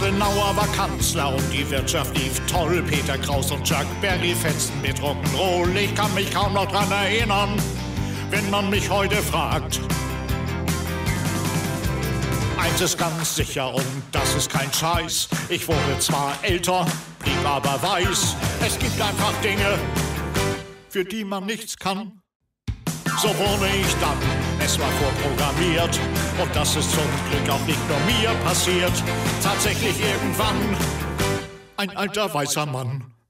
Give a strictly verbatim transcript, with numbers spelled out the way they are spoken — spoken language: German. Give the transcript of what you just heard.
Adenauer war Kanzler und die Wirtschaft lief toll. Peter Kraus und Chuck Berry fetzten mit Rock'n'Roll. Ich kann mich kaum noch dran erinnern, wenn man mich heute fragt. Eins ist ganz sicher und das ist kein Scheiß. Ich wurde zwar älter, blieb aber weiß. Es gibt einfach Dinge, für die man nichts kann. So wurde ich dann, es war vorprogrammiert. Und das ist zum Glück auch nicht nur mir passiert. Tatsächlich irgendwann ein alter weißer Mann.